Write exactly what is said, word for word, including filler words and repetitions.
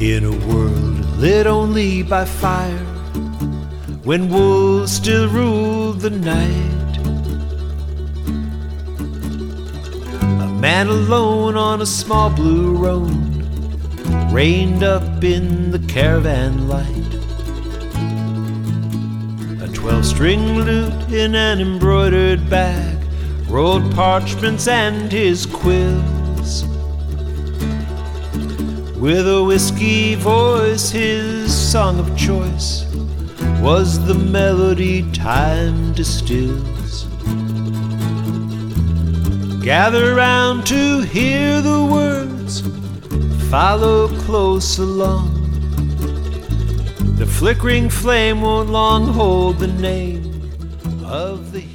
In a world lit only by fire, when wolves still ruled the night, a man alone on a small blue road reined up in the caravan light. A twelve-string lute in an embroidered bag rolled parchments and his quills. With a whiskey voice, his song of choice was the melody time distills. Gather round to hear the words, follow close along. The flickering flame won't long hold the name of the